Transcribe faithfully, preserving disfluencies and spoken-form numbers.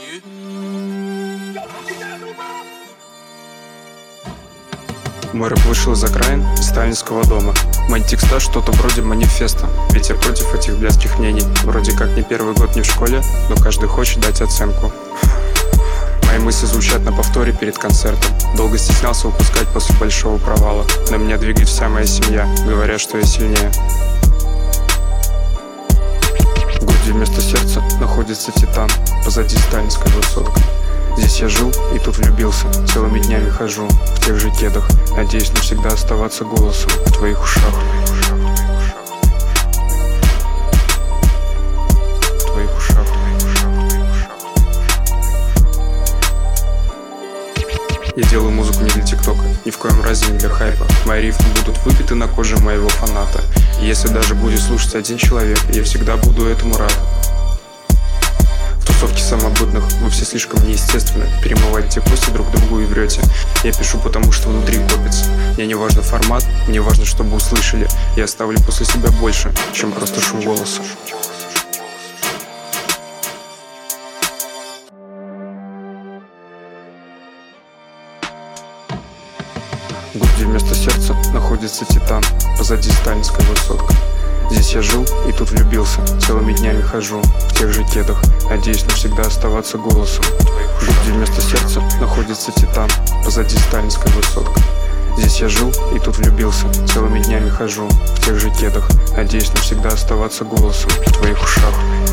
Мой рэп вышел из окраин, из сталинского дома. Мои текста что-то вроде манифеста. Ведь я против этих блядских мнений. Вроде как не первый год не в школе, но каждый хочет дать оценку. Мои мысли звучат на повторе перед концертом. Долго стеснялся выпускать после большого провала. На меня двигает вся моя семья, говоря, что я сильнее. В груди вместо сердца находится титан. Позади сталинская высотка. Здесь я жил и тут влюбился. Целыми днями хожу в тех же кедах. Надеюсь навсегда оставаться голосом в твоих ушах. В твоих ушах. Я делаю музыку не для тиктока, ни в коем разе не для хайпа. Мои рифмы будут выбиты на коже моего фаната. И если даже будет слушать один человек, я всегда буду этому рад. В тусовке самобытных вы все слишком неестественны. Перемываете кости друг другу и врете. Я пишу потому, что внутри копится. Мне не важно формат, мне важно, чтобы услышали. Я оставлю после себя больше, чем просто шум голоса. В груди вместо сердца находится титан. Позади сталинская высотка. Здесь я жил и тут влюбился. Целыми днями хожу в тех же кедах. Надеюсь навсегда оставаться голосом. В груди вместо сердца находится титан. Позади сталинская высотка. Здесь я жил и тут влюбился. Целыми днями хожу в тех же кедах. Надеюсь навсегда оставаться голосом в твоих ушах.